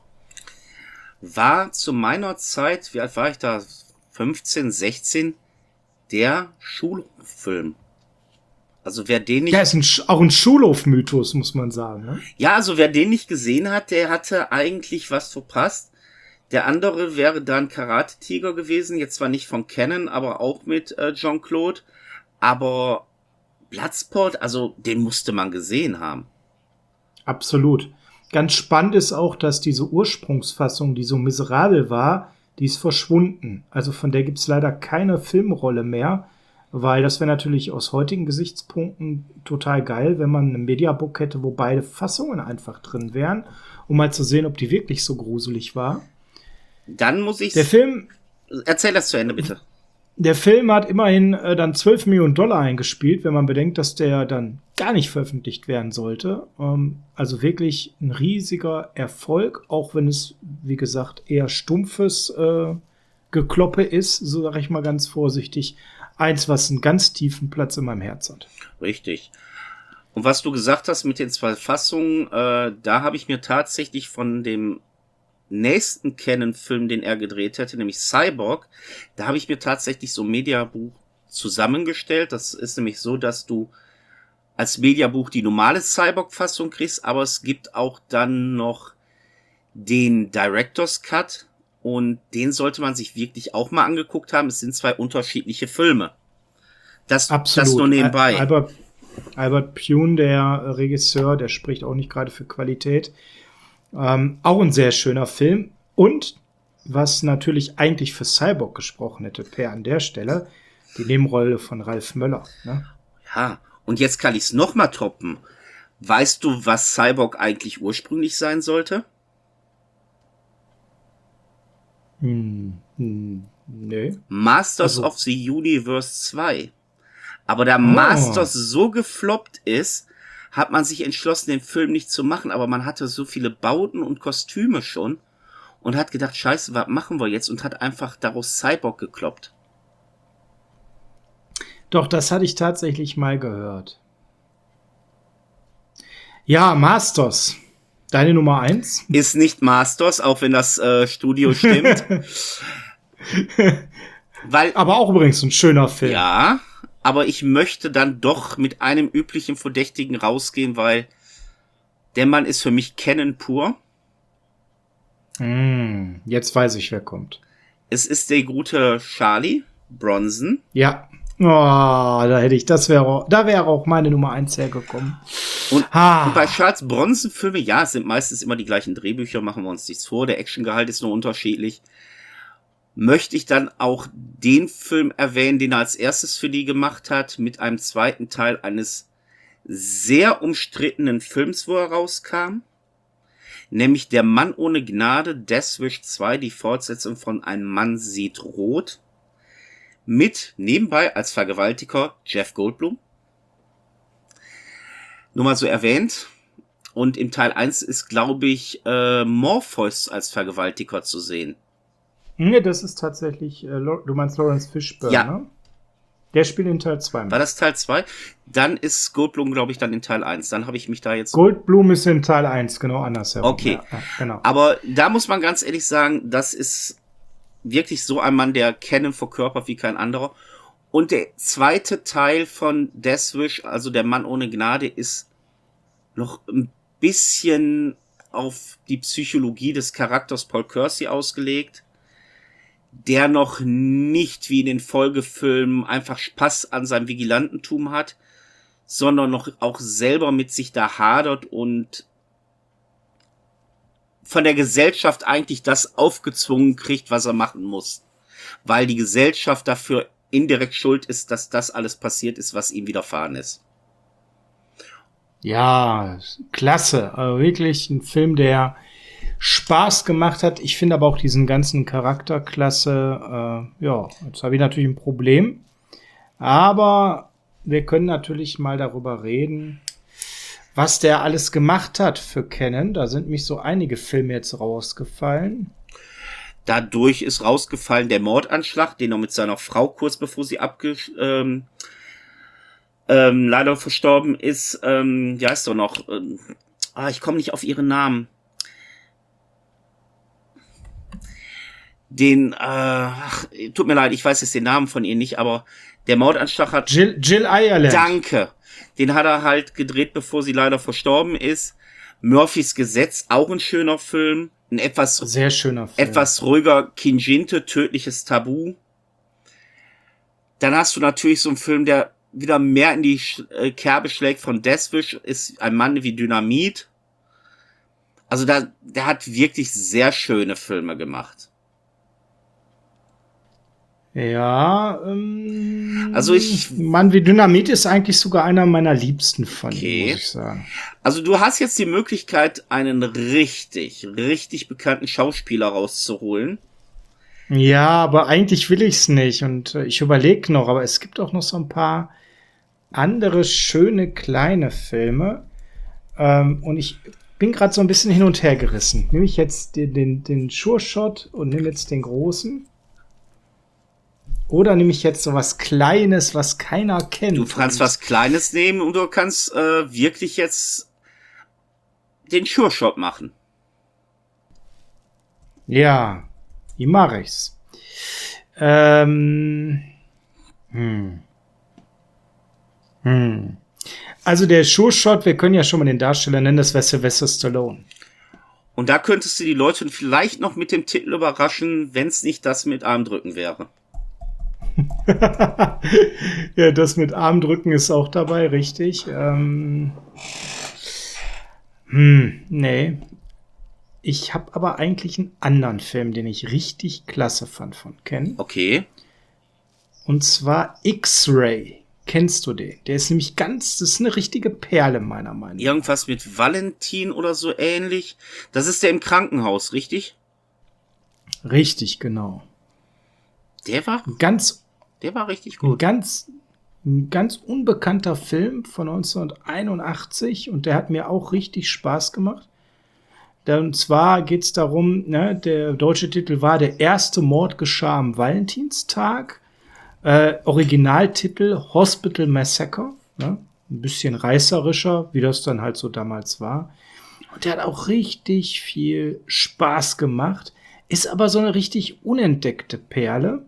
War zu meiner Zeit, wie alt war ich da? 15, 16, der Schulfilm. Also wer den nicht... Ja, ist auch ein Schulhof-Mythos, muss man sagen. Ne? Ja, also wer den nicht gesehen hat, der hatte eigentlich was verpasst. Der andere wäre dann Karate-Tiger gewesen, jetzt zwar nicht von Cannon, aber auch mit Jean-Claude. Aber Bloodsport, also den musste man gesehen haben. Absolut. Ganz spannend ist auch, dass diese Ursprungsfassung, die so miserabel war, die ist verschwunden. Also von der gibt es leider keine Filmrolle mehr. Weil das wäre natürlich aus heutigen Gesichtspunkten total geil, wenn man ein Mediabook hätte, wo beide Fassungen einfach drin wären, um mal zu sehen, ob die wirklich so gruselig war. Dann muss ich... Der Film... Erzähl das zu Ende, bitte. Der Film hat immerhin dann $12 Millionen eingespielt, wenn man bedenkt, dass der dann gar nicht veröffentlicht werden sollte. Also wirklich ein riesiger Erfolg, auch wenn es, wie gesagt, eher stumpfes Gekloppe ist, so sage ich mal ganz vorsichtig. Eins, was einen ganz tiefen Platz in meinem Herz hat. Richtig. Und was du gesagt hast mit den 2 Fassungen, da habe ich mir tatsächlich von dem nächsten Cannon-Film, den er gedreht hätte, nämlich Cyborg, da habe ich mir tatsächlich so ein Mediabuch zusammengestellt. Das ist nämlich so, dass du als Mediabuch die normale Cyborg-Fassung kriegst, aber es gibt auch dann noch den Director's Cut. Und den sollte man sich wirklich auch mal angeguckt haben. Es sind 2 unterschiedliche Filme. Das nur nebenbei. Albert Pyun, der Regisseur, der spricht auch nicht gerade für Qualität. Auch ein sehr schöner Film. Und was natürlich eigentlich für Cyborg gesprochen hätte, Per an der Stelle, die Nebenrolle von Ralf Möller. Ne? Ja, und jetzt kann ich es noch mal toppen. Weißt du, was Cyborg eigentlich ursprünglich sein sollte? Nö. Masters of the Universe 2. Aber da Masters so gefloppt ist, hat man sich entschlossen, den Film nicht zu machen. Aber man hatte so viele Bauten und Kostüme schon und hat gedacht, scheiße, was machen wir jetzt? Und hat einfach daraus Cyborg gekloppt. Doch, das hatte ich tatsächlich mal gehört. Ja, Masters. Deine Nummer 1? Ist nicht Masters, auch wenn das Studio stimmt. Aber auch übrigens ein schöner Film. Ja, aber ich möchte dann doch mit einem üblichen Verdächtigen rausgehen, weil der Mann ist für mich Cannon pur. Jetzt weiß ich, wer kommt. Es ist der gute Charlie Bronson. Ja. Da wäre auch meine Nummer 1 hergekommen. Und bei Charles Bronson Filme, ja, es sind meistens immer die gleichen Drehbücher, machen wir uns nichts vor, der Actiongehalt ist nur unterschiedlich. Möchte ich dann auch den Film erwähnen, den er als erstes für die gemacht hat, mit einem zweiten Teil eines sehr umstrittenen Films, wo er rauskam. Nämlich Der Mann ohne Gnade, Death Wish 2, die Fortsetzung von Ein Mann sieht rot. Mit nebenbei als Vergewaltiger Jeff Goldblum. Nur mal so erwähnt. Und im Teil 1 ist, glaube ich, Morpheus als Vergewaltiger zu sehen. Nee, das ist tatsächlich, du meinst Lawrence Fishburne, Ja. ne? Der spielt in Teil 2 mit. War das Teil 2? Dann ist Goldblum, glaube ich, dann in Teil 1. Dann habe ich mich da jetzt... Goldblum ist in Teil 1, genau andersherum. Okay. Ja, genau. Aber da muss man ganz ehrlich sagen, das ist wirklich so ein Mann, der Canon verkörpert wie kein anderer. Und der zweite Teil von Death Wish, also der Mann ohne Gnade, ist noch ein bisschen auf die Psychologie des Charakters Paul Kersey ausgelegt, der noch nicht wie in den Folgefilmen einfach Spaß an seinem Vigilantentum hat, sondern noch auch selber mit sich da hadert und von der Gesellschaft eigentlich das aufgezwungen kriegt, was er machen muss. Weil die Gesellschaft dafür indirekt schuld ist, dass das alles passiert ist, was ihm widerfahren ist. Ja, klasse. Also wirklich ein Film, der Spaß gemacht hat. Ich finde aber auch diesen ganzen Charakter klasse. Ja, jetzt habe ich natürlich ein Problem. Aber wir können natürlich mal darüber reden, was der alles gemacht hat für Canon. Da sind mich so einige Filme jetzt rausgefallen. Dadurch ist rausgefallen der Mordanschlag, den er mit seiner Frau kurz bevor sie leider verstorben ist. Wie heißt er noch? Ich komme nicht auf ihren Namen. Tut mir leid, ich weiß jetzt den Namen von ihr nicht, aber der Mordanschlag hat... Jill Ireland. Danke. Den hat er halt gedreht, bevor sie leider verstorben ist. Murphys Gesetz, auch ein schöner Film. Ein sehr schöner Film. Etwas ruhiger Kinjinte, Tödliches Tabu. Dann hast du natürlich so einen Film, der wieder mehr in die Kerbe schlägt von Death Wish, ist Ein Mann wie Dynamit. Also der hat wirklich sehr schöne Filme gemacht. Ja, also Mann wie Dynamit ist eigentlich sogar einer meiner liebsten von ihm, muss ich sagen. Also du hast jetzt die Möglichkeit, einen richtig, richtig bekannten Schauspieler rauszuholen. Ja, aber eigentlich will ich's nicht und ich überlege noch, aber es gibt auch noch so ein paar andere schöne kleine Filme und ich bin gerade so ein bisschen hin und her gerissen. Nehme ich jetzt den Sure Shot und nehme jetzt den großen? Oder nehme ich jetzt so was Kleines, was keiner kennt? Du kannst was Kleines nehmen und du kannst wirklich jetzt den Sure Shot machen. Ja, wie mache ich's? Also der Sure Shot, wir können ja schon mal den Darsteller nennen, das wäre Sylvester Stallone. Und da könntest du die Leute vielleicht noch mit dem Titel überraschen, wenn es nicht das mit Armdrücken wäre. Ja, das mit Armdrücken ist auch dabei, richtig. Nee. Ich habe aber eigentlich einen anderen Film, den ich richtig klasse fand von Ken. Okay. Und zwar X-Ray. Kennst du den? Der ist nämlich das ist eine richtige Perle, meiner Meinung nach. Irgendwas mit Valentin oder so ähnlich. Das ist der im Krankenhaus, richtig? Richtig, genau. Der war richtig gut. Ein ganz unbekannter Film von 1981 und der hat mir auch richtig Spaß gemacht. Und zwar geht es darum, ne, der deutsche Titel war Der erste Mord geschah am Valentinstag. Originaltitel Hospital Massacre. Ne? Ein bisschen reißerischer, wie das dann halt so damals war. Und der hat auch richtig viel Spaß gemacht. Ist aber so eine richtig unentdeckte Perle.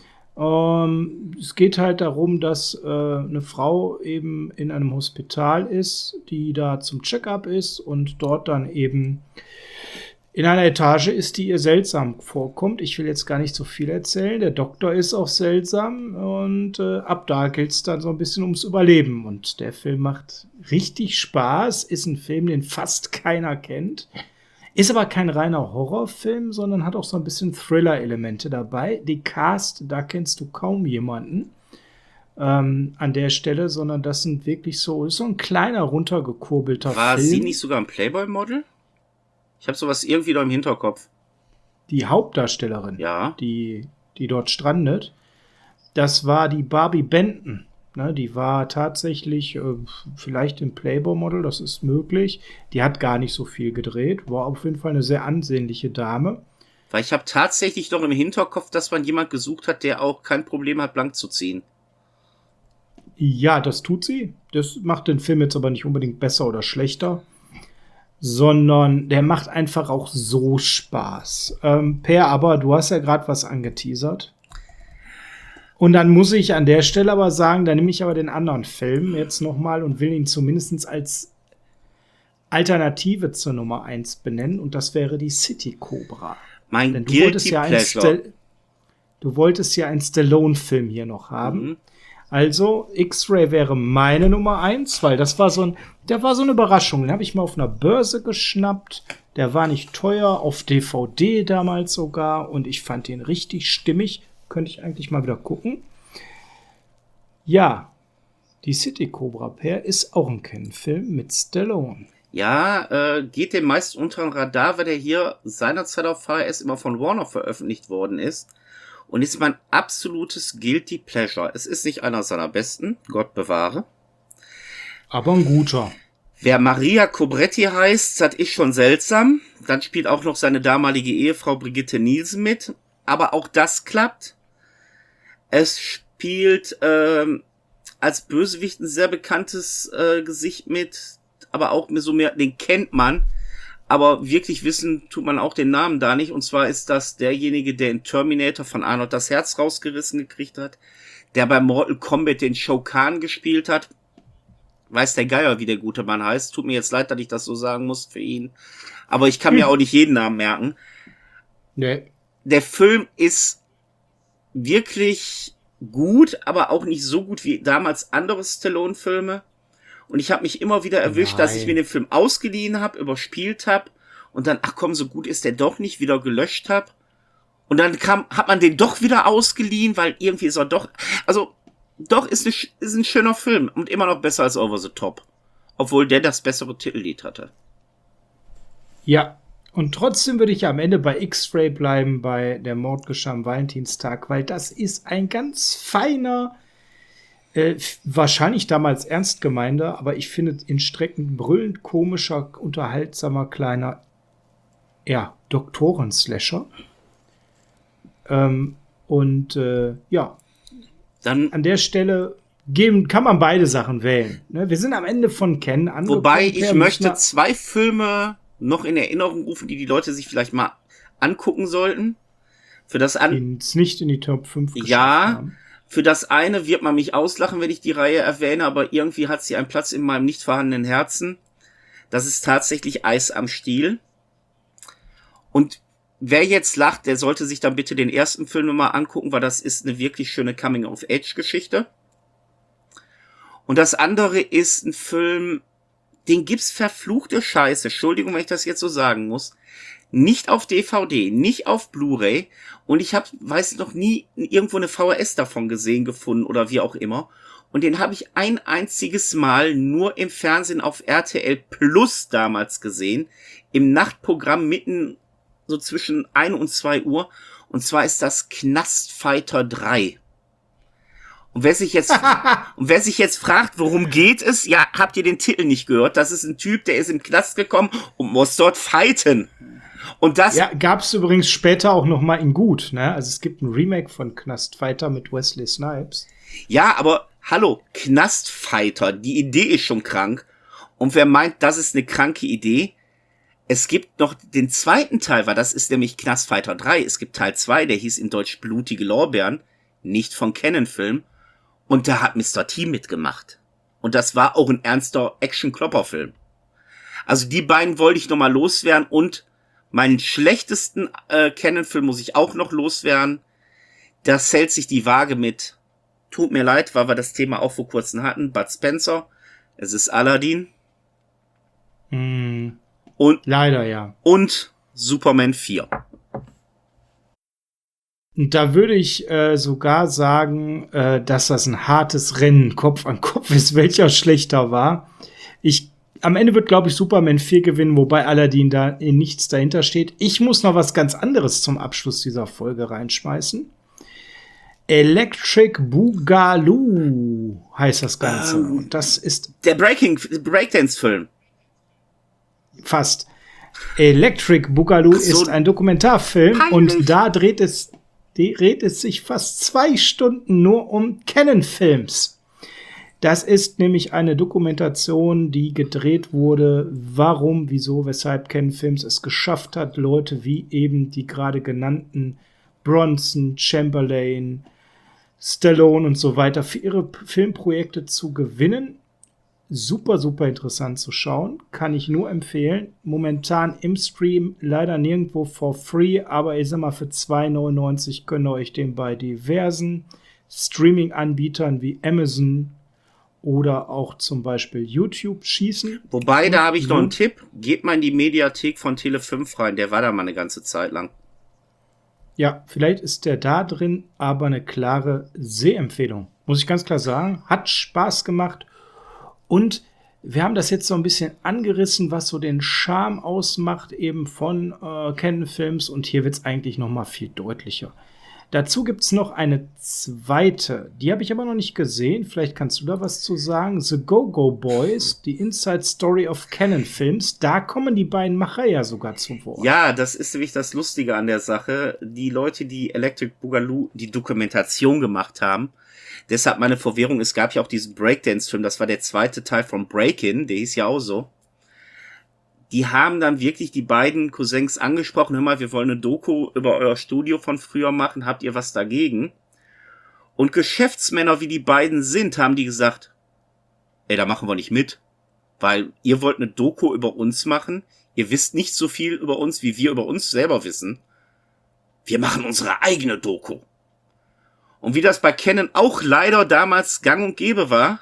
Es geht halt darum, dass eine Frau eben in einem Hospital ist, die da zum Check-up ist und dort dann eben in einer Etage ist, die ihr seltsam vorkommt. Ich will jetzt gar nicht so viel erzählen. Der Doktor ist auch seltsam und ab da gilt es dann so ein bisschen ums Überleben. Und der Film macht richtig Spaß, ist ein Film, den fast keiner kennt. Ist aber kein reiner Horrorfilm, sondern hat auch so ein bisschen Thriller-Elemente dabei. Die Cast, da kennst du kaum jemanden an der Stelle, sondern das sind wirklich ist so ein kleiner, runtergekurbelter Film. War sie nicht sogar ein Playboy-Model? Ich habe sowas irgendwie da im Hinterkopf. Die Hauptdarstellerin, ja, die dort strandet, das war die Barbie Benton. Ne, die war tatsächlich vielleicht im Playboy-Model, das ist möglich. Die hat gar nicht so viel gedreht, war auf jeden Fall eine sehr ansehnliche Dame. Weil ich habe tatsächlich noch im Hinterkopf, dass man jemand gesucht hat, der auch kein Problem hat, blank zu ziehen. Ja, das tut sie. Das macht den Film jetzt aber nicht unbedingt besser oder schlechter, sondern der macht einfach auch so Spaß. Per, aber du hast ja gerade was angeteasert. Und dann muss ich an der Stelle aber sagen, da nehme ich aber den anderen Film jetzt nochmal und will ihn zumindest als Alternative zur Nummer 1 benennen. Und das wäre die City Cobra. Mein Denn Guilty Pleasure. Du wolltest ja einen Stallone-Film hier noch haben. Mhm. Also, X-Ray wäre meine Nummer 1, weil das war der war so eine Überraschung. Den habe ich mal auf einer Börse geschnappt. Der war nicht teuer, auf DVD damals sogar. Und ich fand den richtig stimmig. Könnte ich eigentlich mal wieder gucken. Ja, die City Cobra Pair ist auch ein Kennenfilm mit Stallone. Ja, geht dem meist unter den Radar, weil der hier seinerzeit auf VHS immer von Warner veröffentlicht worden ist. Und ist mein absolutes Guilty Pleasure. Es ist nicht einer seiner besten, Gott bewahre. Aber ein guter. Wer Maria Cobretti heißt, das ist schon seltsam. Dann spielt auch noch seine damalige Ehefrau Brigitte Nielsen mit. Aber auch das klappt. Es spielt als Bösewicht ein sehr bekanntes Gesicht mit. Aber auch den kennt man. Aber wirklich wissen tut man auch den Namen da nicht. Und zwar ist das derjenige, der in Terminator von Arnold das Herz rausgerissen gekriegt hat. Der bei Mortal Kombat den Shao Kahn gespielt hat. Weiß der Geier, wie der gute Mann heißt. Tut mir jetzt leid, dass ich das so sagen muss für ihn. Aber ich kann mir auch nicht jeden Namen merken. Nee. Der Film ist wirklich gut, aber auch nicht so gut wie damals andere Stallone-Filme. Und ich habe mich immer wieder erwischt, dass ich mir den Film ausgeliehen habe, überspielt habe und dann, ach komm, so gut ist der doch nicht, wieder gelöscht habe. Und dann hat man den doch wieder ausgeliehen, weil irgendwie ist er doch, also doch ist ein schöner Film und immer noch besser als Over the Top. Obwohl der das bessere Titellied hatte. Ja, und trotzdem würde ich am Ende bei X-Ray bleiben, bei Der Mord geschah am Valentinstag, weil das ist ein ganz feiner, wahrscheinlich damals ernst gemeinter, aber ich finde in Strecken brüllend komischer, unterhaltsamer, kleiner, ja, Doktoren-Slasher. Ja, dann an der Stelle kann man beide Sachen wählen. Ne? Wir sind am Ende von Ken angekommen. Wobei ich möchte 2 Filme noch in Erinnerung rufen, die Leute sich vielleicht mal angucken sollten. Für das die es nicht in die Top 5 geschafft haben. Für das eine wird man mich auslachen, wenn ich die Reihe erwähne, aber irgendwie hat sie einen Platz in meinem nicht vorhandenen Herzen. Das ist tatsächlich Eis am Stiel. Und wer jetzt lacht, der sollte sich dann bitte den ersten Film nochmal angucken, weil das ist eine wirklich schöne Coming-of-Age-Geschichte. Und das andere ist ein Film, den gibt's verfluchte Scheiße, Entschuldigung, wenn ich das jetzt so sagen muss, nicht auf DVD, nicht auf Blu-ray und ich habe, weiß noch nie irgendwo eine VHS davon gesehen, gefunden oder wie auch immer und den habe ich ein einziges Mal nur im Fernsehen auf RTL Plus damals gesehen, im Nachtprogramm mitten so zwischen 1 und 2 Uhr und zwar ist das Knastfighter 3. Und wer sich jetzt fragt, worum geht es? Ja, habt ihr den Titel nicht gehört? Das ist ein Typ, der ist im Knast gekommen und muss dort fighten. Und das gab's übrigens später auch noch mal in gut, ne? Also es gibt ein Remake von Knastfighter mit Wesley Snipes. Ja, aber hallo, Knastfighter, die Idee ist schon krank. Und wer meint, das ist eine kranke Idee, es gibt noch den zweiten Teil, weil das ist nämlich Knastfighter 3. Es gibt Teil 2, der hieß in Deutsch Blutige Lorbeeren, nicht von Canon-Film. Und da hat Mr. T mitgemacht. Und das war auch ein ernster Action-Klopper-Film. Also die beiden wollte ich noch mal loswerden. Und meinen schlechtesten Canon-Film muss ich auch noch loswerden. Das hält sich die Waage mit, tut mir leid, weil wir das Thema auch vor kurzem hatten, Bud Spencer. Es ist Aladdin. Und leider ja. Und Superman 4. Und da würde ich sogar sagen, dass das ein hartes Rennen Kopf an Kopf ist, welcher schlechter war. Am Ende wird, glaube ich, Superman 4 gewinnen, wobei Aladdin da in nichts dahinter steht. Ich muss noch was ganz anderes zum Abschluss dieser Folge reinschmeißen. Electric Boogaloo heißt das Ganze. Und das ist der Breakdance-Film. Fast. Electric Boogaloo So ist ein Dokumentarfilm peinlich. und da dreht es sich fast 2 Stunden nur um Canon-Films. Das ist nämlich eine Dokumentation, die gedreht wurde, warum, wieso, weshalb Canon-Films es geschafft hat, Leute wie eben die gerade genannten Bronson, Chamberlain, Stallone und so weiter für ihre Filmprojekte zu gewinnen. Super, super interessant zu schauen. Kann ich nur empfehlen. Momentan im Stream leider nirgendwo for free, aber ich sag mal, für 2,99 könnt ihr euch den bei diversen Streaming-Anbietern wie Amazon oder auch zum Beispiel YouTube schießen. Wobei, da habe ich noch einen Tipp. Geht mal in die Mediathek von Tele5 rein. Der war da mal eine ganze Zeit lang. Ja, vielleicht ist der da drin, aber eine klare Sehempfehlung. Muss ich ganz klar sagen. Hat Spaß gemacht. Und wir haben das jetzt so ein bisschen angerissen, was so den Charme ausmacht eben von Canon-Films. Und hier wird es eigentlich noch mal viel deutlicher. Dazu gibt es noch eine zweite. Die habe ich aber noch nicht gesehen. Vielleicht kannst du da was zu sagen. The Go-Go Boys, die Inside Story of Canon-Films. Da kommen die beiden Macher ja sogar zu Wort. Ja, das ist nämlich das Lustige an der Sache. Die Leute, die Electric Boogaloo die Dokumentation gemacht haben, deshalb meine Verwirrung, es gab ja auch diesen Breakdance-Film, das war der zweite Teil von Breakin', der hieß ja auch so. Die haben dann wirklich die beiden Cousins angesprochen, hör mal, wir wollen eine Doku über euer Studio von früher machen, habt ihr was dagegen? Und Geschäftsmänner, wie die beiden sind, haben die gesagt, ey, da machen wir nicht mit, weil ihr wollt eine Doku über uns machen, ihr wisst nicht so viel über uns, wie wir über uns selber wissen. Wir machen unsere eigene Doku. Und wie das bei Canon auch leider damals gang und gäbe war,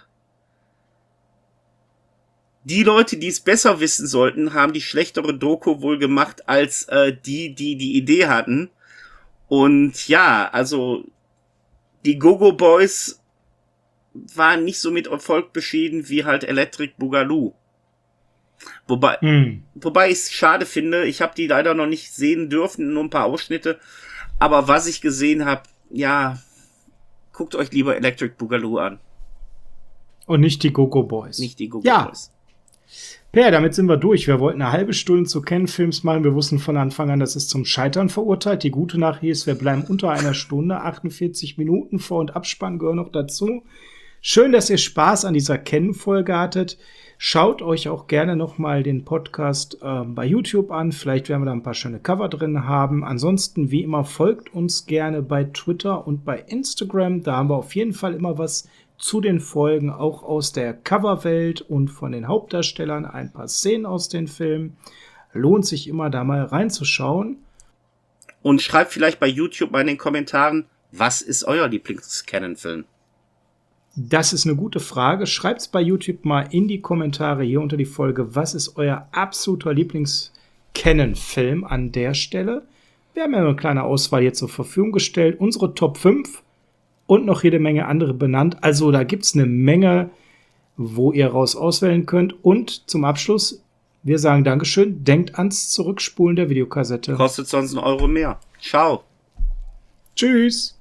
die Leute, die es besser wissen sollten, haben die schlechtere Doku wohl gemacht als die Idee hatten. Und ja, also die Go-Go Boys waren nicht so mit Erfolg beschieden wie halt Electric Boogaloo. Wobei ich es schade finde, ich habe die leider noch nicht sehen dürfen, nur ein paar Ausschnitte. Aber was ich gesehen habe, ja, guckt euch lieber Electric Boogaloo an. Und nicht die Go-Go Boys. Nicht die Go-Go Boys. Per, damit sind wir durch. Wir wollten eine halbe Stunde zu Canon-Films machen. Wir wussten von Anfang an, das ist zum Scheitern verurteilt. Die gute Nachricht ist, wir bleiben unter einer Stunde. 48 Minuten Vor- und Abspann gehören noch dazu. Schön, dass ihr Spaß an dieser Canon-Folge hattet. Schaut euch auch gerne nochmal den Podcast bei YouTube an. Vielleicht werden wir da ein paar schöne Cover drin haben. Ansonsten, wie immer, folgt uns gerne bei Twitter und bei Instagram. Da haben wir auf jeden Fall immer was zu den Folgen, auch aus der Coverwelt und von den Hauptdarstellern, ein paar Szenen aus den Filmen. Lohnt sich immer, da mal reinzuschauen. Und schreibt vielleicht bei YouTube mal in den Kommentaren, was ist euer Lieblings-Canon-Film? Das ist eine gute Frage. Schreibt es bei YouTube mal in die Kommentare hier unter die Folge, was ist euer absoluter Lieblings-Canon-Film an der Stelle. Wir haben ja eine kleine Auswahl hier zur Verfügung gestellt. Unsere Top 5 und noch jede Menge andere benannt. Also da gibt es eine Menge, wo ihr raus auswählen könnt. Und zum Abschluss, wir sagen Dankeschön. Denkt ans Zurückspulen der Videokassette. Kostet sonst €1 mehr. Ciao. Tschüss.